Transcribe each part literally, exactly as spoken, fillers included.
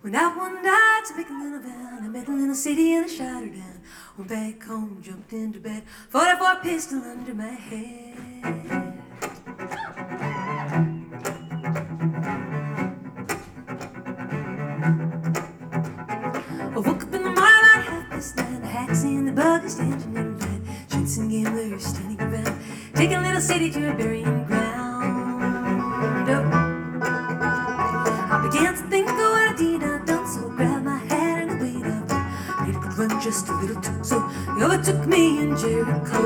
Went out one night to make a little vow. I met a little city and I shot her down. Went back home, jumped into bed, forty-four pistol under my head. I woke up in the morning about half past nine. The hacks in the buggy standing in the line. Chutes and gamblers standing around, taking a little city to a burying ground. Oh. I began to think of what I did not done, so I grabbed my hat and I weighed up. Made a good run just a little too, so he overtook me in Jericho.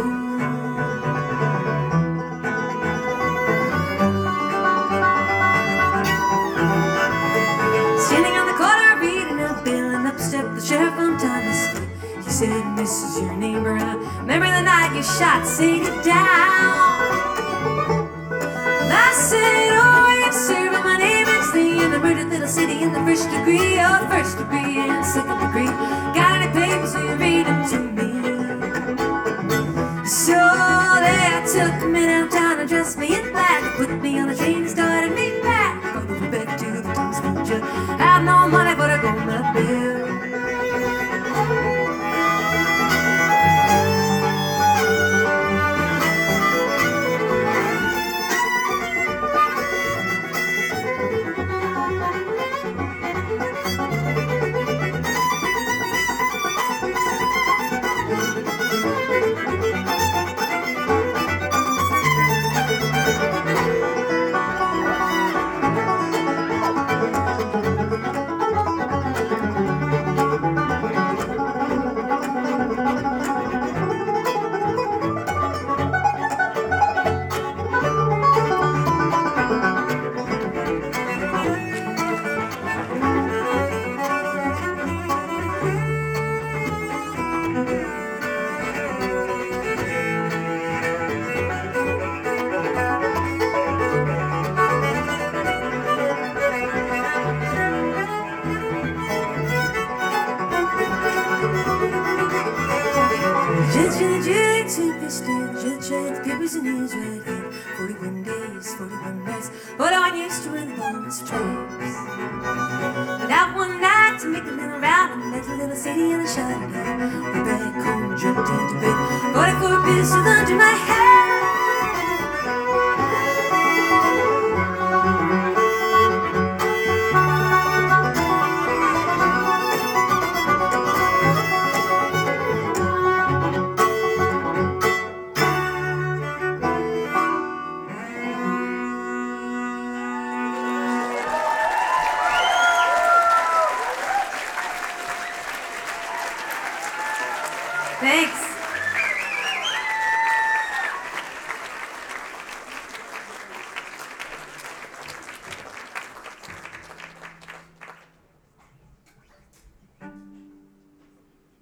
Standing on the corner reading a bill, and up stepped the sheriff on Thomas. He said, "Missus, your neighbor, I remember the night you shot Sadie down." And I said, "Oh yes sir, but my name is Lee, and I murdered little city in the first degree, oh first degree and second degree. Got any papers, will you read them to me?" So they took me downtown and dressed me in black, put me on a train and started me back. All the way back to the Thomasville jail. Had no money but I got my bill. Judge and the jury took the stand. The judge had the papers in his right hand. Forty-one days, forty-one nights, forty-one years to run the bonus tracks. Went out one night to make a little round, and met a little city and I shot it down. Went back home, jumped into bed, forty-four pistols under my head. Thanks.